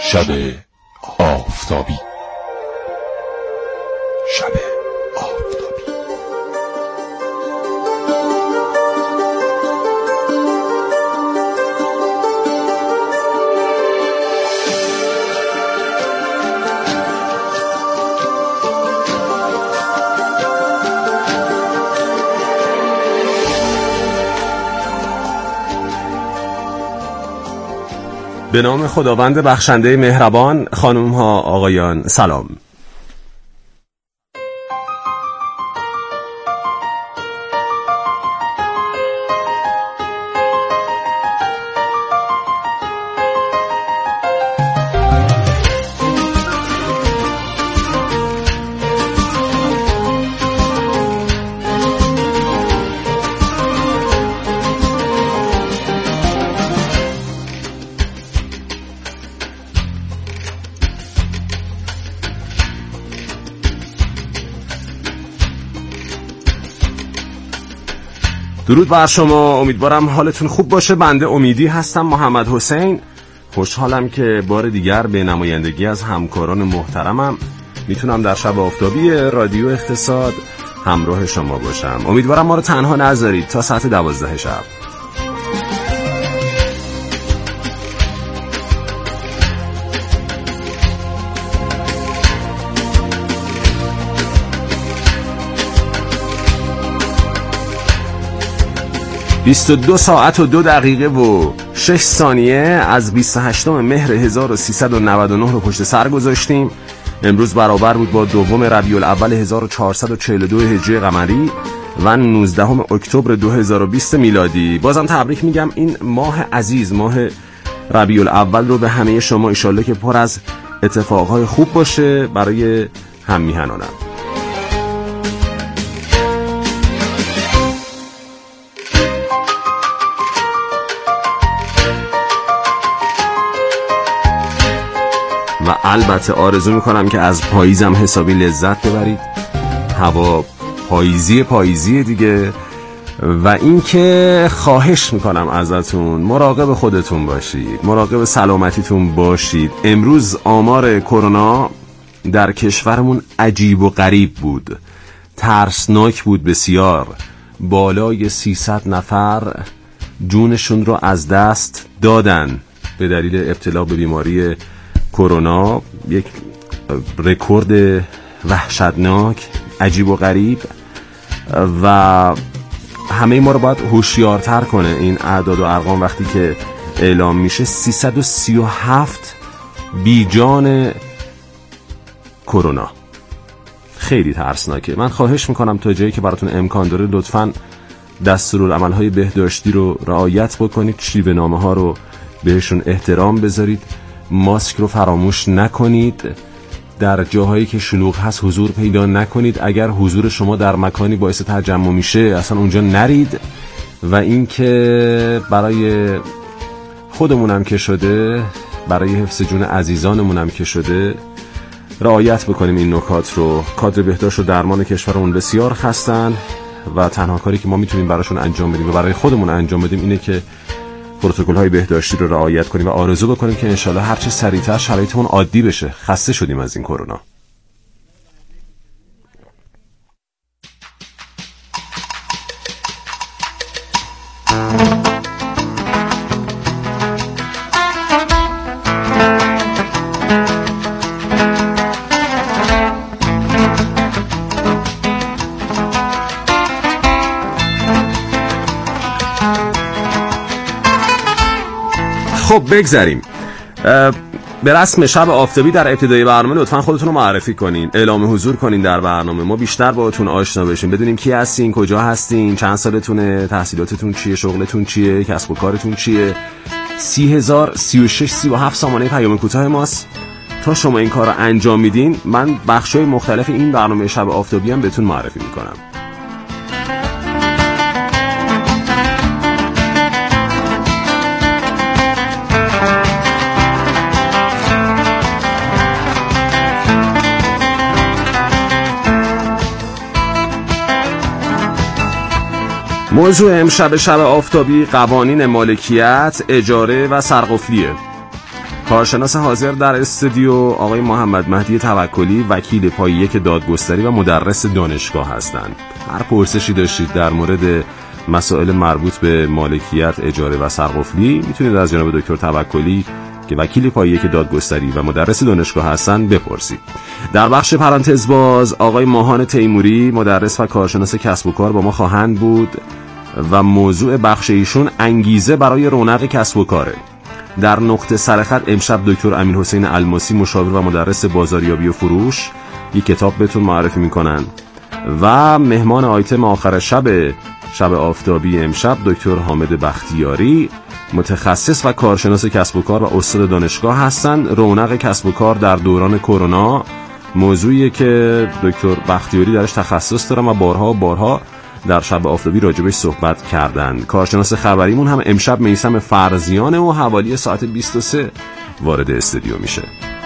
شب آفتابی. شب آفتابی. به نام خداوند بخشنده مهربان. خانم ها آقایان سلام. درود بر شما، امیدوارم حالتون خوب باشه. بنده امیدی هستم، محمد حسین. خوشحالم که بار دیگر به نمایندگی از همکاران محترمم میتونم در شب آفتابی رادیو اقتصاد همراه شما باشم. امیدوارم ما رو تنها نذارید تا ساعت 12 شب. (22 ساعت و 2 دقیقه و 6 ثانیه از 28 مهر 1399 رو پشت سر گذاشتیم. امروز برابر بود با 2 ربیع الاول 1442 هجری قمری و 19 اکتبر 2020 میلادی. بازم تبریک میگم این ماه عزیز، ماه ربیع الاول رو به همه شما ایشالله که پر از اتفاقهای خوب باشه برای هم میهنانم. و البته آرزو میکنم که از پاییزم حسابی لذت ببرید. هوا پاییزی دیگه. و اینکه خواهش میکنم ازتون مراقب خودتون باشید، مراقب سلامتیتون باشید. امروز آمار کرونا در کشورمون عجیب و غریب بود، ترسناک بود بسیار. بالای 300 نفر جونشون رو از دست دادن به دلیل ابتلا به بیماری کرونا. یک رکورد وحشتناک، عجیب و غریب و همه ما رو باید هوشیارتر کنه این اعداد و ارقام. وقتی که اعلام میشه 337 بیجان کرونا، خیلی ترسناکه. من خواهش میکنم تا جایی که براتون امکان داره لطفاً دستورالعمل‌های بهداشتی رو رعایت بکنید، شیوه نامه ها رو بهشون احترام بذارید، ماسک رو فراموش نکنید، در جاهایی که شلوغ هست حضور پیدا نکنید. اگر حضور شما در مکانی باعث تجمع میشه اصلا اونجا نرید. و اینکه برای خودمونم که شده، برای حفظ جون عزیزانمونم که شده رعایت بکنیم این نکات رو. کادر بهداشت و درمان کشورمون بسیار خستن و تنها کاری که ما میتونیم براشون انجام بدیم و برای خودمون انجام بدیم اینه که پروتکل‌های بهداشتی رو رعایت کنیم و آرزو بکنیم که انشالله هر چه سریعتر شرایطمون عادی بشه. خسته شدیم از این کرونا. خب بگذاریم به رسم شب آفتابی. در ابتدای برنامه لطفاً خودتون رو معرفی کنین، اعلام حضور کنین در برنامه. ما بیشتر باهاتون آشنا بشیم، بدونیم کی هستین، کجا هستین، چند سالتونه، تحصیلاتتون چیه، شغلتون چیه، کسب و کارتون چیه. 30,000 36 37 سامانه پیام کوتاه ماست. تا شما این کار رو انجام میدین من بخشای مختلف این برنامه شب آفتابی هم بهتون معرفی میکنم. موضوع امشب شب آفتابی قوانین مالکیت، اجاره و سرقفلیه. کارشناس حاضر در استودیو آقای محمد مهدی توکلی، وکیل پای 1 دادگستری و مدرس دانشگاه هستند. هر پرسشی داشتید در مورد مسائل مربوط به مالکیت، اجاره و سرقفلی میتونید از جناب دکتر توکلی که وکیل پای 1 دادگستری و مدرس دانشگاه هستند بپرسید. در بخش پرانتز باز آقای ماهان تیموری، مدرس و کارشناس کسب و کار با ما خواهند بود و موضوع بخش ایشون انگیزه برای رونق کسب و کاره. در نقطه سرخط امشب دکتر امیرحسین الماسی، مشاور و مدرس بازاریابی و فروش، یک کتاب بهتون معرفی میکنن و مهمان آیتم آخر شب آفتابی امشب دکتر حامد بختیاری، متخصص و کارشناس کسب و کار و استاد دانشگاه هستند. رونق کسب و کار در دوران کرونا موضوعیه که دکتر بختیاری درش تخصص دارن و بارها در شب آفتابی راجبش صحبت کردن. کارشناس خبریمون هم امشب میثم فرزیانه و حوالی ساعت 23 وارد استودیو میشه.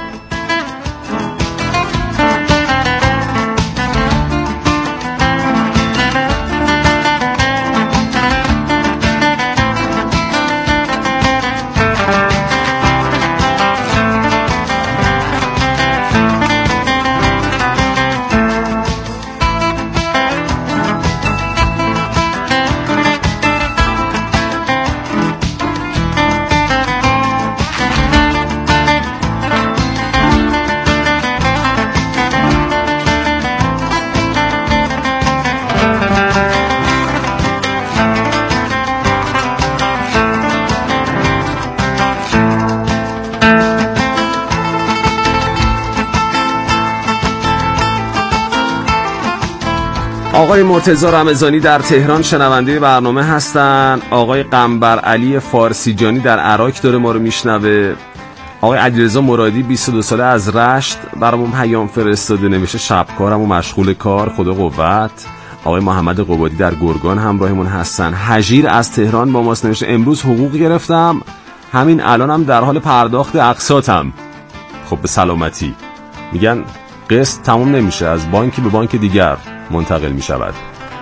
آقای مرتضی رمضانی در تهران شنونده برنامه هستن. آقای قنبر علی فارسیجانی در عراق داره ما رو میشنوه. آقای علیرضا مرادی 22 ساله از رشت برامون پیام فرستاده، نمیشه شبکارم و مشغول کار، خدا قوت. آقای محمد قبادی در گرگان همراهمون هستن. هجیر از تهران با ماست، نوشته امروز حقوق گرفتم، همین الانم در حال پرداخت اقساطم. خب به سلامتی. میگن قسط تموم نمیشه، از بانکی به بانک دیگر منتقل می شود.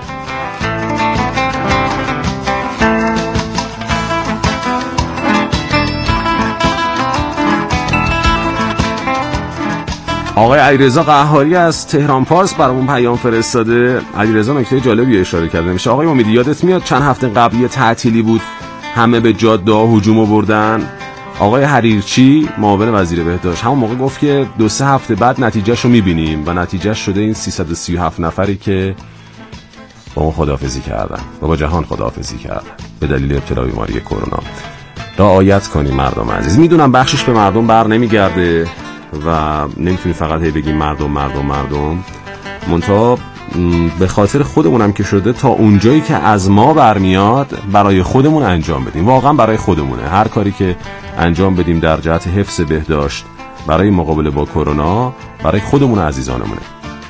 آقای علیرضا قهاری از تهران پارس برامون پیام فرستاده. علیرضا نکته جالبی اشاره کرده، میشه آقای امیدی یادت میاد چند هفته قبلی تعطیلی بود همه به جاده‌ها هجوم آوردن؟ آقای حریرچی معاون وزیر بهداشت همون موقع گفت که 2-3 هفته بعد نتیجهشو میبینیم و نتیجه شده این 337 نفری که با ما خداحافظی کردن و با جهان خداحافظی کردن به دلیل ابتلا به بیماری کرونا. رعایت کنیم مردم عزیز. میدونم بخشش به مردم بر نمیگرده و نمیتونی فقط هی بگیم مردم منتها به خاطر خودمونم که شده تا اونجایی که از ما برمیاد برای خودمون انجام بدیم. واقعا برای خودمونه. هر کاری که انجام بدیم در جهت حفظ بهداشت برای مقابله با کرونا برای خودمون و عزیزانمونه.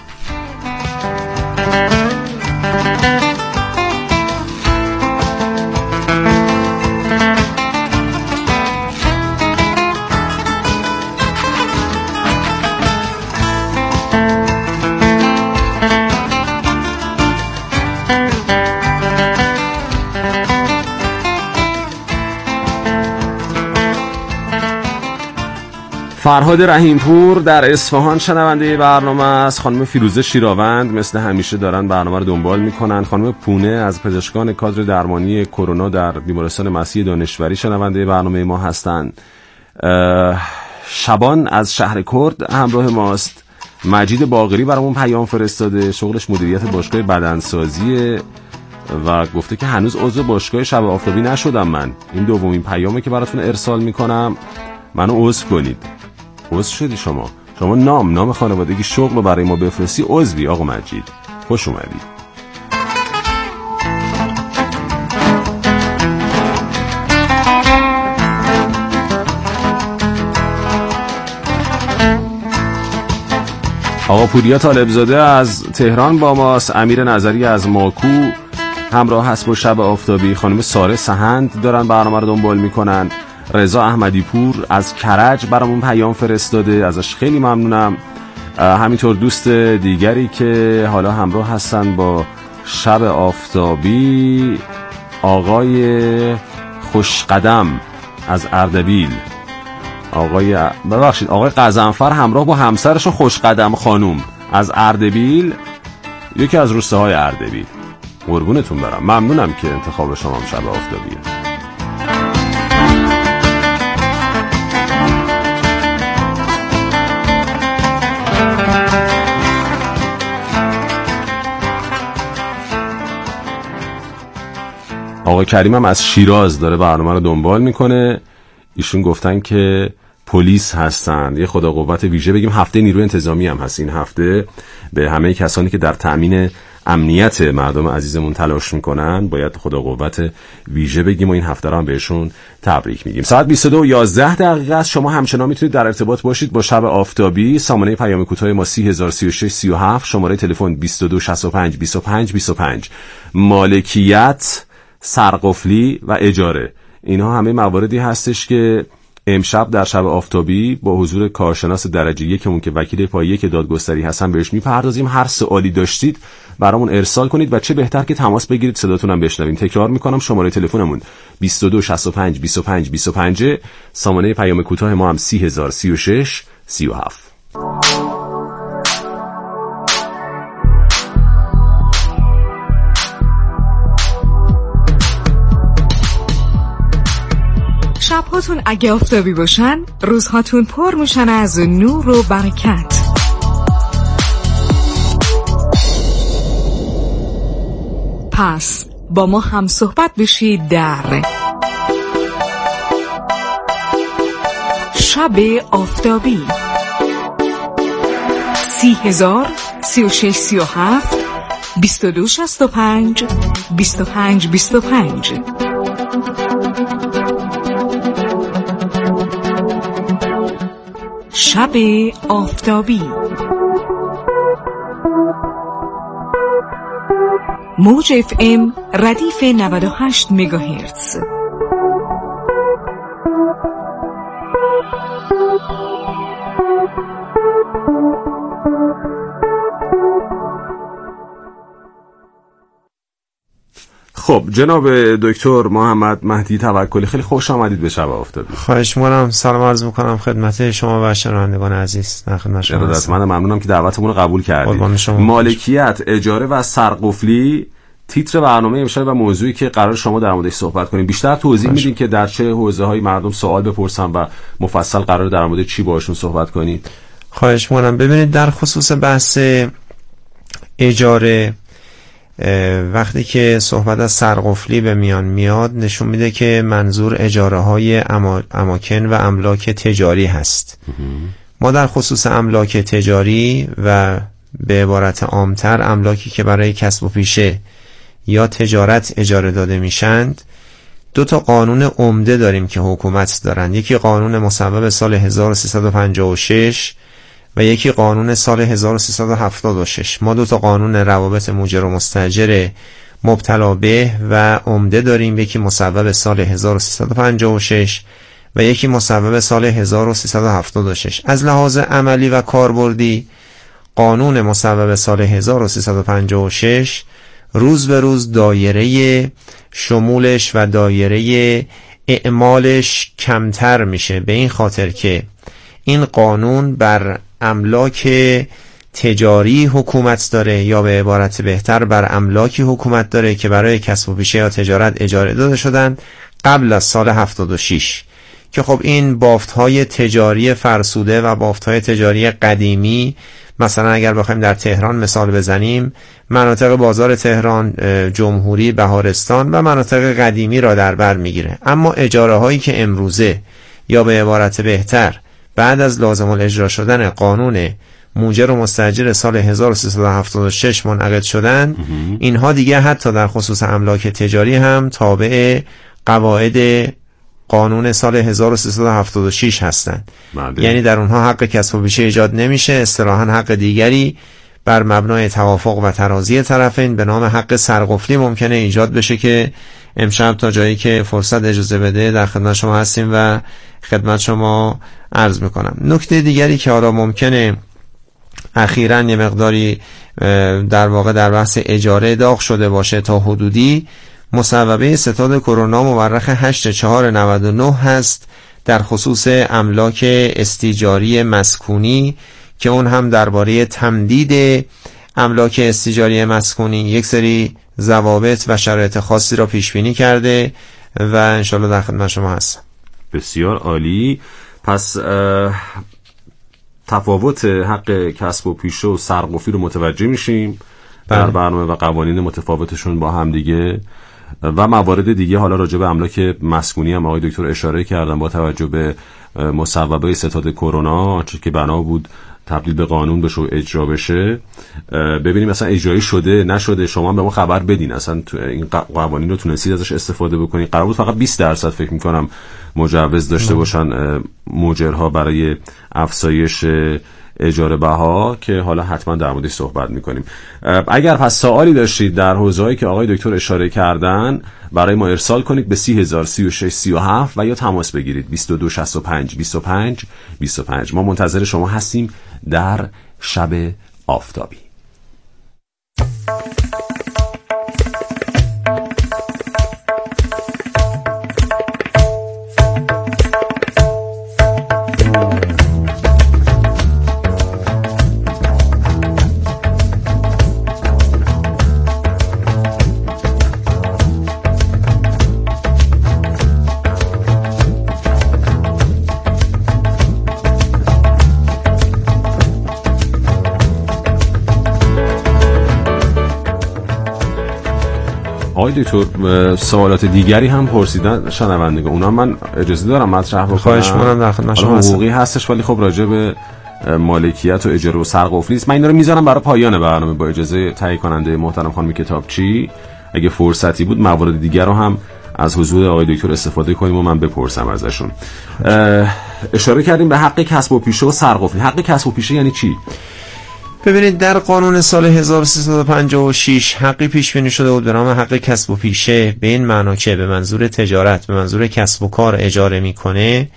فرهاد رحیمپور در اصفهان شنونده برنامه است. خانم فیروزه شیراوند مثل همیشه دارن برنامه رو دنبال میکنن. خانم پونه از پزشکان کادر درمانی کرونا در بیمارستان مسیح دانشوری شنونده برنامه ما هستند. شبان از شهر کرد همراه ماست. مجید باقری برامون پیام فرستاده، شغلش مدیریت باشگاه بدنسازی و گفته که هنوز عضو باشگاه شب آفتابی نشدم من. این دومین پیامه که براتون ارسال میکنم، منو عضو کنید. عضو شدی شما نام خانوادگی شغل رو برای ما بفرستی، عضوی آقا مجید. خوش اومدی. آقا پوریا طالبزاده از تهران با ماست. امیر نظری از ماکو همراه هست با شب آفتابی. خانم ساره سهند دارن برنامه رو دنبال میکنن. رضا احمدی پور از کرج برامون پیام فرستاده، ازش خیلی ممنونم. همینطور دوست دیگری که حالا همراه هستن با شب آفتابی، آقای خوشقدم از اردبیل. آقای قزنفر همراه با همسرشون خوشقدم خانوم از اردبیل، یکی از روستاهای اردبیل. قربونتون برم، ممنونم که انتخاب شما هم شب آفتابیه. آقای کریم هم از شیراز داره برنامه رو دنبال میکنه. ایشون گفتن که پلیس هستن، یه خدا قوت ویژه بگیم. هفته نیروی انتظامی هم هست این هفته. به همه کسانی که در تأمین امنیت مردم عزیزمون تلاش میکنن باید خدا قوت ویژه بگیم و این هفته رو هم بهشون تبریک میگیم. ساعت 22:11 است. شما همچنان میتونید در ارتباط باشید با شب آفتابی. سامانه پیام کوتاه ما 303637، شماره تلفن 22652525. مالکیت، سرقفلی و اجاره، اینها همه مواردی هستش که امشب در شب آفتابی با حضور کارشناس درجه یکمون که وکیل پایه که دادگستری هستن بهش میپردازیم. هر سوالی داشتید برامون ارسال کنید و چه بهتر که تماس بگیرید صداتون هم بشنویم. تکرار میکنم شماره تلفنمون 22652525، سامانه پیام کوتاه ما هم 303637. شبهاتون اگه آفتابی باشن، روزهاتون پر میشن از نور و برکت. پس با ما هم صحبت بشید در شب آفتابی 303637 2265 2525. شب آفتابی، موج FM ردیف 98 مگاهرتز. خب جناب دکتر محمد مهدی توکلی، خیلی خوش آمدید به شب آفتابی. خواهش می‌کنم. سلام عرض می‌کنم خدمت شما و شنوندگان عزیز. در خدمت شما هستم. من ممنونم که دعوتمون رو قبول کردید. مالکیت، اجاره و سرقفلی تیتر برنامه امشب و موضوعی که قرار شما در موردش صحبت کنیم. بیشتر توضیح میدین که در چه حوزه‌های مردم سوال بپرسن و مفصل قرار در مورد چی باشون صحبت کنید؟ خواهش می‌کنم. ببینید در خصوص بحث اجاره، وقتی که صحبت از سرقفلی به میان میاد نشون میده که منظور اجاره های اماکن و املاک تجاری هست. ما در خصوص املاک تجاری و به عبارت عامتر املاکی که برای کسب و پیشه یا تجارت اجاره داده میشند، دو تا قانون عمده داریم که حکومت دارن. یکی قانون مصوب سال 1356 و یکی قانون سال 1376. ما دو تا قانون روابط موجر و مستاجر مبتلا به و عمده داریم، یکی مصوب سال 1356 و یکی مصوب سال 1376. از لحاظ عملی و کاربردی قانون مصوب سال 1356 روز به روز دایره شمولش و دایره اعمالش کمتر میشه، به این خاطر که این قانون بر املاک تجاری حکومت داره، یا به عبارت بهتر بر املاکی حکومت داره که برای کسب و پیشه یا تجارت اجاره داده شدن قبل از سال 76، که خب این بافت‌های تجاری فرسوده و بافت‌های تجاری قدیمی، مثلا اگر بخوایم در تهران مثال بزنیم، مناطق بازار تهران، جمهوری، بهارستان و مناطق قدیمی را در بر میگیره. اما اجاره هایی که امروزه یا به عبارت بهتر بعد از لازم الاجرا شدن قانون موجر و مستاجر سال 1376 منعقد شدن، اینها دیگه حتی در خصوص املاک تجاری هم تابع قواعد قانون سال 1376 هستند. یعنی در اونها حق کسب و پیشه ایجاد نمیشه، اصطلاحاً حق دیگری بر مبنای توافق و تراضی طرفین به نام حق سرقفلی ممکنه ایجاد بشه که امشب تا جایی که فرصت اجازه بده در خدمت شما هستیم و خدمت شما عرض میکنم. نکته دیگری که حالا ممکنه اخیراً یه مقداری در واقع در بحث اجاره داغ شده باشه تا حدودی، مصوبه ستاد کرونا مورخ 8/4/99 هست در خصوص املاک استیجاری مسکونی که اون هم درباره تمدید املاک استیجاری مسکونی یک سری ضوابط و شرایط خاصی را پیش بینی کرده و انشالله در خدمت شما هستم. بسیار عالی. پس تفاوت حق کسب و پیشه و سرقفلی رو متوجه میشیم در برنامه و قوانین متفاوتشون با هم دیگه و موارد دیگه. حالا راجع به املاک مسکونی هم آقای دکتر اشاره کردن با توجه به مصوبه ستاد کرونا که بنا بود تبدیل به قانون بشه و اجرا بشه. ببینیم مثلا اجرایی شده نشده، شما به ما خبر بدین اصلا این قوانین رو تونستید ازش استفاده بکنید. قرار بود فقط 20% فکر میکنم مجوز داشته باشن مجرها برای افزایش اجاره بها که حالا حتما در موردش صحبت میکنیم. اگر پس سوالی داشتید در حوزه‌ای که آقای دکتر اشاره کردن برای ما ارسال کنید به 30,036,37 و یا تماس بگیرید 2265 25 25. ما منتظر شما هستیم در شب آفتابی. آقای دکتر سوالات دیگری هم پرسیدن شنوندگان، اونا من اجازه دارم مطرح بکنم؟ خواهش می‌کنم، در خدمت شما هستم. حقوقی هستش ولی خب راجع به مالکیت و اجاره و سرقفلی نیست. من اینا رو میذارم برای پایان برنامه با اجازه تهیه کننده محترم خانم کتابچی. اگه فرصتی بود موارد دیگر رو هم از حضور آقای دکتر استفاده کنیم و من بپرسم ازشون. اشاره کردیم به حق کسب و پیشه و سرقفلی. حق کسب و پیشه یعنی چی؟ ببینید در قانون سال 1356 حقی پیش بینی شده بود به نام حق کسب و پیشه، به این معنا که به منظور تجارت، به منظور کسب و کار اجاره میکنه.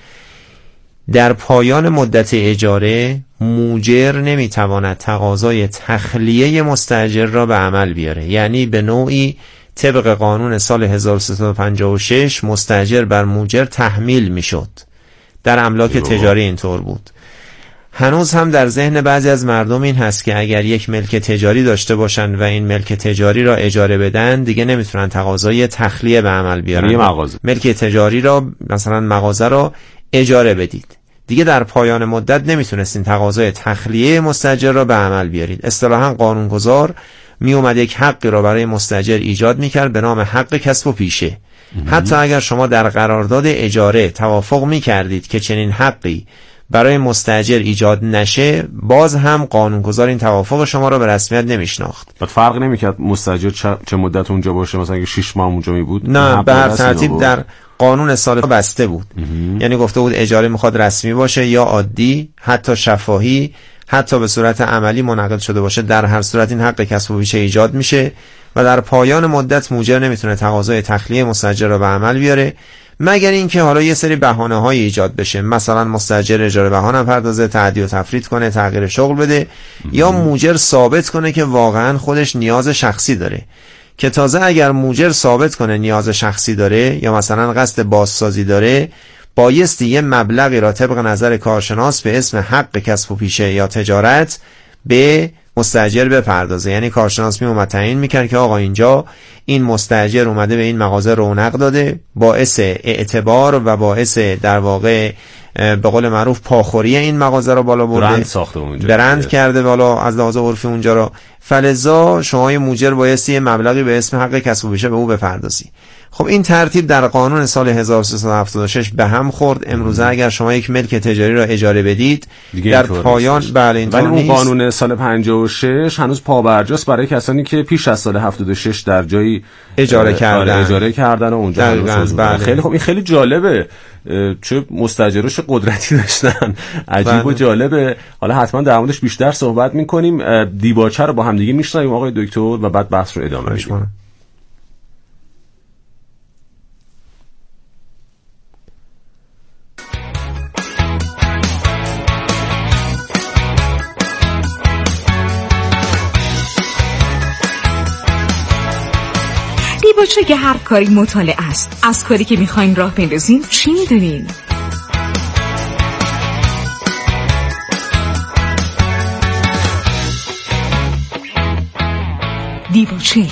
در پایان مدت اجاره موجر نمیتواند تقاضای تخلیه مستاجر را به عمل بیاره، یعنی به نوعی طبق قانون سال 1356 مستاجر بر موجر تحمیل میشد. در املاک تجاری اینطور بود. هنوز هم در ذهن بعضی از مردم این هست که اگر یک ملک تجاری داشته باشن و این ملک تجاری را اجاره بدن دیگه نمیتونن تقاضای تخلیه به عمل بیارن. ملک تجاری را مثلا مغازه را اجاره بدید، دیگه در پایان مدت نمیتونستین تقاضای تخلیه مستاجر را به عمل بیارید. اصطلاحاً قانونگذار می اومد یک حقی را برای مستاجر ایجاد میکرد به نام حق کسب و پیشه. حتی اگر شما در قرارداد اجاره توافق میکردید که چنین حقی برای مستاجر ایجاد نشه، باز هم قانونگذار این توافق شما را به رسمیت نمیشناخت. بعد فرق نمیکرد مستاجر چه مدت اونجا باشه، مثلا اگه 6 ماه اونجا می بود نه، به هر ترتیب در قانون سال بسته بود. یعنی گفته بود اجاره میخواد رسمی باشه یا عادی، حتی شفاهی، حتی به صورت عملی منعقد شده باشه، در هر صورت این حق کسب و پیشه ایجاد میشه و در پایان مدت موجر نمیتونه تقاضای تخلیه مستاجر را به عمل بیاره، مگر اینکه حالا یه سری بهانه‌های ایجاد بشه، مثلا مستاجر اجاره بهانه پردازه، تعدی و تفرید کنه، تغییر شغل بده، یا موجر ثابت کنه که واقعا خودش نیاز شخصی داره. که تازه اگر موجر ثابت کنه نیاز شخصی داره یا مثلا قصد بازسازی داره، بایستی یه مبلغی را طبق نظر کارشناس به اسم حق کسب و پیشه یا تجارت به مستاجر بپردازه. یعنی کارشناس اومد تعیین میکرد که آقا اینجا این مستاجر اومده به این مغازه رونق داده، باعث اعتبار و باعث در واقع به قول معروف پاخوری این مغازه رو بالا برده، برند ساخته اونجا، برند کرده بالا از لحاظ عرفی اونجا رو. فلذا شما موجر بایستی مبلغی به اسم حق کسب و پیشه به او بپردازی. خب این ترتیب در قانون سال 1376 به هم خورد. امروزه اگر شما یک ملک تجاری را اجاره بدید در پایان بله اینطور نیست. ولی اون قانون سال 56 هنوز پابرجاست برای کسانی که پیش از سال 76 در جایی اجاره کردن و اونجا خیلی خب این خیلی جالبه، چه مستاجرش قدرتی داشتن، عجیب و جالبه. حالا حتما در موردش بیشتر صحبت می‌کنیم. دیباچه رو با هم دیگه میشنویم آقای دکتر و بعد بحث رو ادامه میدیم. دیباچه که هر کاری مطالعه است. از کاری که میخواین راه بندازین چی میدونین؟ دیباچه.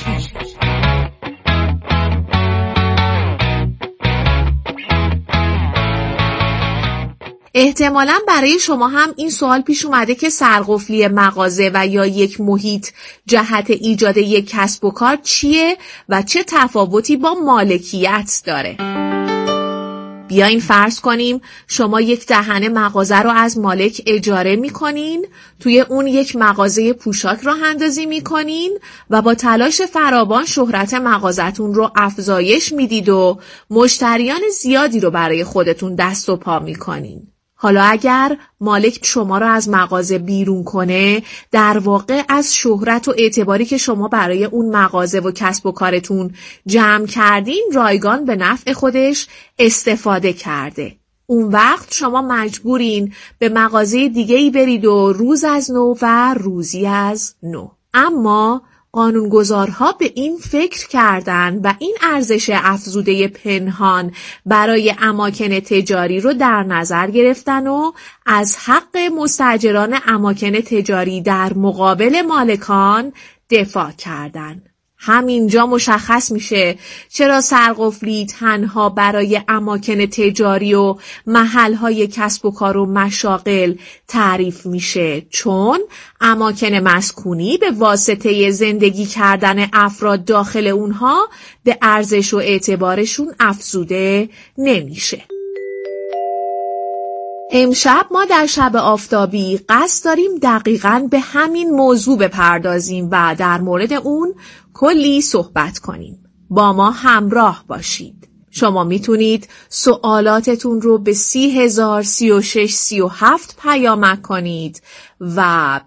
احتمالاً برای شما هم این سوال پیش اومده که سرقفلی مغازه و یا یک محیط جهت ایجاد یک کسب و کار چیه و چه تفاوتی با مالکیت داره. بیاین فرض کنیم شما یک دهن مغازه رو از مالک اجاره میکنین، توی اون یک مغازه پوشاک راه اندازی میکنین و با تلاش فراوان شهرت مغازتون رو افزایش میدید و مشتریان زیادی رو برای خودتون دست و پا میکنین. حالا اگر مالک شما رو از مغازه بیرون کنه، در واقع از شهرت و اعتباری که شما برای اون مغازه و کسب و کارتون جمع کردین رایگان به نفع خودش استفاده کرده. اون وقت شما مجبورین به مغازه دیگه‌ای برید و روز از نو و روزی از نو. اما قانونگذارها به این فکر کردن و این ارزش افزوده پنهان برای اماکن تجاری رو در نظر گرفتن و از حق مستاجران اماکن تجاری در مقابل مالکان دفاع کردن. همینجا مشخص میشه چرا سرقفلی تنها برای اماکن تجاری و محلهای کسب و کار و مشاغل تعریف میشه، چون اماکن مسکونی به واسطه زندگی کردن افراد داخل اونها به ارزش و اعتبارشون افزوده نمیشه. امشب ما در شب آفتابی قصد داریم دقیقاً به همین موضوع بپردازیم و در مورد اون کلی صحبت کنیم. با ما همراه باشید. شما میتونید سوالاتتون رو به 30,036,37 پیامک کنید و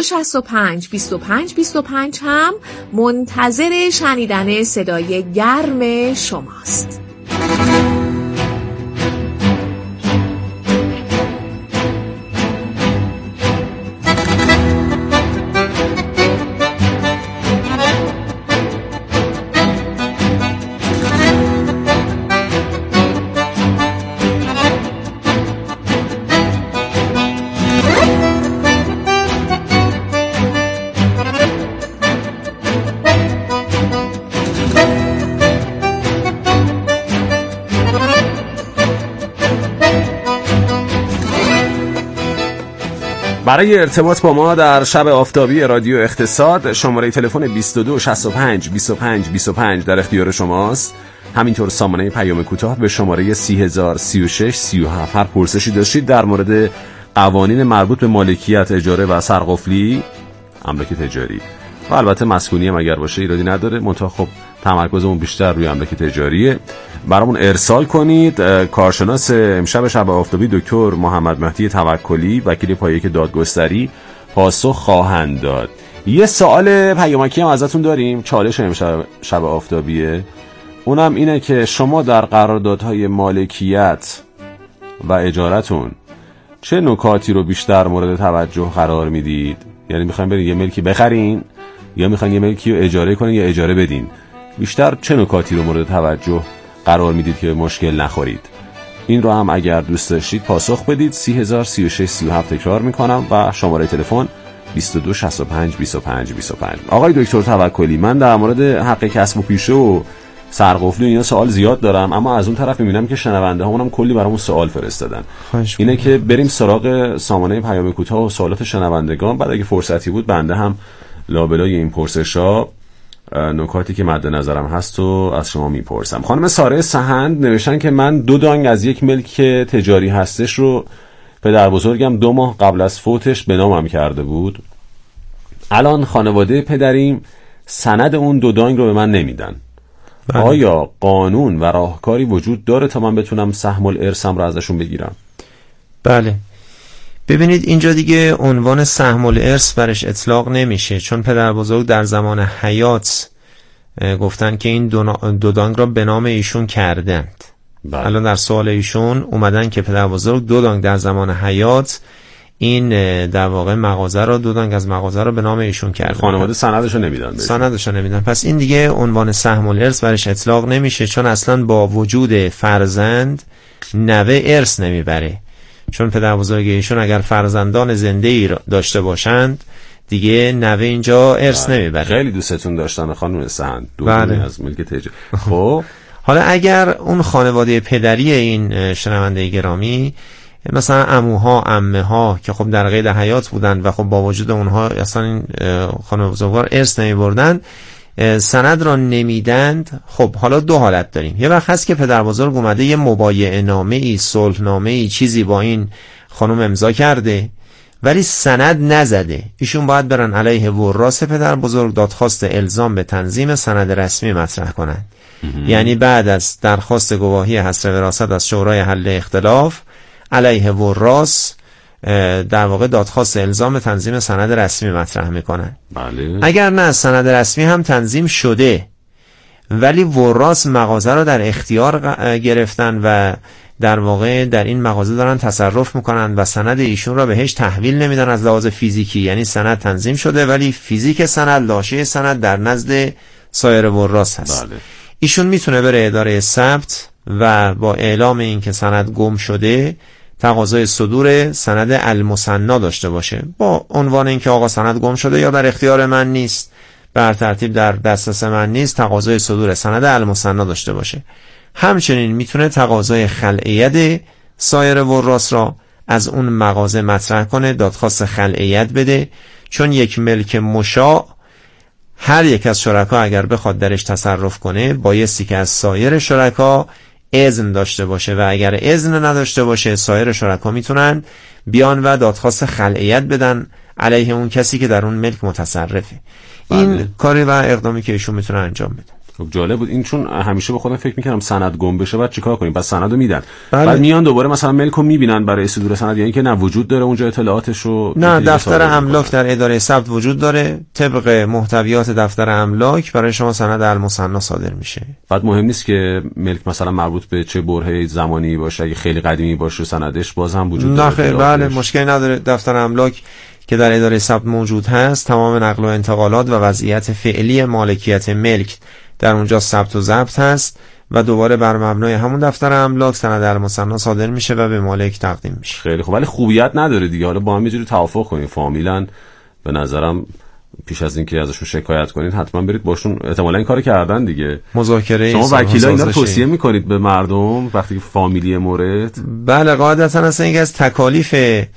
2265-2525 هم منتظر شنیدن صدای گرم شماست. برای ارتباط با ما در شب آفتابی رادیو اقتصاد شماره تلفن 2265-2525 در اختیار شماست. همینطور سامانه پیام کوتاه به شماره 30,036,37. هر پرسشی داشتید در مورد قوانین مربوط به مالکیت، اجاره و سرقفلی، املاک تجاری و البته مسکونی هم اگر باشه ایرادی نداره، منتها خب تمرکزمون بیشتر روی املاک تجاریه، برامون ارسال کنید. کارشناس امشب شب آفتابی دکتر محمد مهدی توکلی، وکیل پایه دادگستری، پاسخ خواهند داد. یه سوال پیامکی هم ازتون داریم، چالش امشب شب آفتابیه، اونم اینه که شما در قراردادهای مالکیت و اجارتون چه نکاتی رو بیشتر مورد توجه قرار میدید؟ یعنی میخواین برید یه ملکی بخرین یا میخواین یه ملکی رو اجاره کنین یا اجاره بدین؟ بیشتر چه نکاتی رو مورد توجه قرار میدید که مشکل نخورید؟ این رو هم اگر دوست داشتید پاسخ بدید. 30,036,37 تکرار میکنم و شماره تلفن 2265-2525. آقای دکتر توکلی، من در مورد حق کسب و پیشه و سرقفلی و اینا سوال زیاد دارم، اما از اون طرف میبینم که شنونده هامون کلی برامون سوال فرستادن. اینه که بریم سراغ سامانه پیام کوتاه و سوالات شنوندگان، بعد اگه فرصتی بود بنده هم لابلای این پرسشا نکاتی که مد نظرم هست و از شما میپرسم. خانم ساره سهند نوشتن که من 2 دانگ از یک ملک تجاری هستش رو پدر بزرگم 2 ماه قبل از فوتش به نامم کرده بود. الان خانواده پدریم سند اون 2 دانگ رو به من نمیدن. بله. آیا قانون و راهکاری وجود داره تا من بتونم سهم الارثم رو ازشون بگیرم؟ بله. ببینید اینجا دیگه عنوان سهم الارث برش اطلاق نمیشه، چون پدر بزرگ در زمان حیات گفتن که این 2 دانگ را به نام ایشون کردند. بله. الان در سوال ایشون اومدن که پدر بزرگ 2 دانگ در زمان حیات این در واقع مغازه را 2 دانگ از مغازه را به نام ایشون کردن. خانواده سندشو نمیدن. سندشو نمیدن. پس این دیگه عنوان سهم الارث برش اطلاق نمیشه، چون اصلا با وجود فرزند نوه ارث نمیبره. چون پدر بزرگ ایشون اگر فرزندان زنده‌ای داشته باشند دیگه نوه اینجا ارث نمیبره. خیلی دوستتون داشتن خانم سهند، بله. از ملک تجاری. خب حالا اگر اون خانواده پدری این شنونده گرامی مثلا عموها، عمه ها که خب در قید حیات بودن و خب با وجود اونها اصلا این خانواده بزرگوار ارث نمیبردن، سند را نمیدند، خب حالا دو حالت داریم. یه وقت هست که پدر بزرگ اومده یه مبایعه نامه ای، صلح نامه ای، چیزی با این خانم امضا کرده ولی سند نزده، ایشون باید برن علیه وراث پدر بزرگ دادخواست الزام به تنظیم سند رسمی مطرح کنند. یعنی بعد از درخواست گواهی حصر وراثت از شورای حل اختلاف علیه وراث در واقع دادخواست الزام تنظیم سند رسمی مطرح میکنن. بله. اگر نه سند رسمی هم تنظیم شده ولی وراث مغازه رو در اختیار گرفتن و در واقع در این مغازه دارن تصرف میکنن و سند ایشون را بهش تحویل نمیدن از لحاظ فیزیکی، یعنی سند تنظیم شده ولی فیزیک سند، لاشه سند در نزد سایر وراث هست. بله. ایشون میتونه بره اداره ثبت و با اعلام این که سند گم شده تقاضای صدور سند المثنا داشته باشه با عنوان اینکه آقا سند گم شده یا در اختیار من نیست، بر ترتیب در دسترس من نیست، تقاضای صدور سند المثنا داشته باشه. همچنین میتونه تقاضای خلعیت سایر وراث را از اون مغازه مطرح کنه، دادخواست خلعیت بده، چون یک ملک مشاع هر یک از شرکا اگر بخواد درش تصرف کنه بایستی که از سایر شرکا اذن داشته باشه و اگر اذن نداشته باشه سایر شرکا میتونن بیان و دادخواست خلعیت بدن علیه اون کسی که در اون ملک متصرفه. این کاری و اقدامی که ایشون میتونه انجام بده. خب جالب بود این، چون همیشه به خودم فکر میکردم سند گم بشه بعد چیکار کنیم؟ بعد سندو میدن. بعد میان دوباره مثلا ملکو میبینن برای صدور سند، یعنی که نه وجود داره اونجا اطلاعاتشو. نه، دفتر املاک در اداره ثبت وجود داره، طبق محتویات دفتر املاک برای شما سند المثنا صادر میشه. بعد مهم نیست که ملک مثلا مربوط به چه برهه زمانی باشه، اگه خیلی قدیمی باشه سندش باز هم وجود داره. نه بله، مشکلی نداره. دفتر املاک که در اداره ثبت موجود هست تمام نقل و انتقالات و وضعیت فعلی مالکیت ملک در اونجا ثبت و ضبط هست و دوباره بر مبنای همون دفتر املاک سند المثنا صادر میشه و به مالک تقدیم میشه. خیلی خوب، ولی خوبیت نداره دیگه. حالا با هم یه جوری توافق کنیم فامیلا، به نظرم پیش از اینکه ازشون شکایت کنین حتما برید باشون، احتمالاً این کارو کردن دیگه. مذاکره شما وکیلا اینا توصیه میکنید به مردم وقتی که فامیلی مورد؟ بله قاعدتاً اصلا این از تکالیف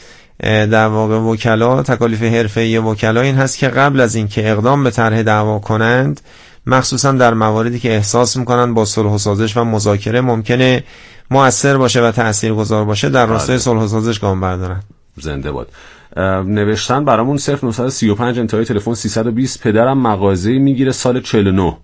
در واقع وکلا، تکالیف حرفه‌ای وکلا این هست که قبل از اینکه اقدام به طرح دعوا کنند، مخصوصا در مواردی که احساس میکنن با صلح و سازش و مذاکره ممکنه مؤثر باشه و تاثیرگذار باشه، در راستای صلح و سازش گام بردارن. زنده باد. نوشتن برامون 0935 انتهای تلفن 320 پدرم مغازه میگیره سال 49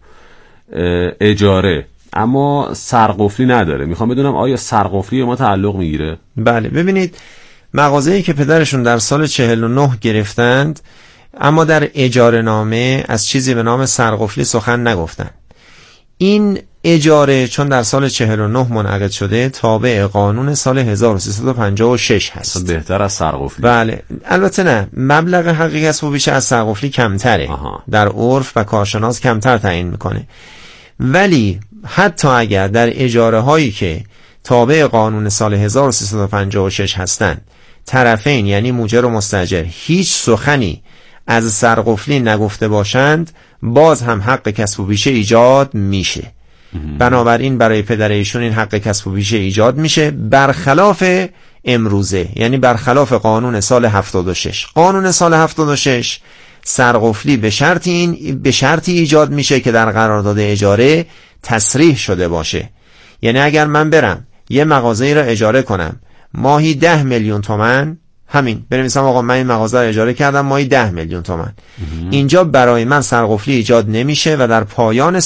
اجاره اما سرقفلی نداره، میخوام بدونم آیا سرقفلی ما تعلق میگیره؟ بله ببینید، مغازه‌ای که پدرشون در سال 49 گرفتند اما در اجاره نامه از چیزی به نام سرقفلی سخن نگفتن. این اجاره چون در سال 49 منعقد شده تابع قانون سال 1356 هست. بهتر از سرقفلی. بله البته نه، مبلغ حقیقی کسب و بیشه از سرقفلی کمتره. در عرف و کارشناس کمتر تعیین میکنه، ولی حتی اگر در اجاره هایی که تابع قانون سال 1356 هستند طرفین یعنی مؤجر و مستاجر هیچ سخنی از سرقفلی نگفته باشند، باز هم حق کسب و بیشه ایجاد میشه. بنابراین برای پدر ایشون این حق کسب و بیشه ایجاد میشه، برخلاف امروزه، یعنی برخلاف قانون سال 76. قانون سال 76 سرقفلی به شرطی ایجاد میشه که در قرارداد اجاره تصریح شده باشه. یعنی اگر من برم یه مغازه‌ای را اجاره کنم ماهی 10 میلیون تومان، همین بنویسم آقا من این مغازه رو اجاره کردم ماهی 10 میلیون تومان، اینجا برای من سرقفلی ایجاد نمیشه و در پایان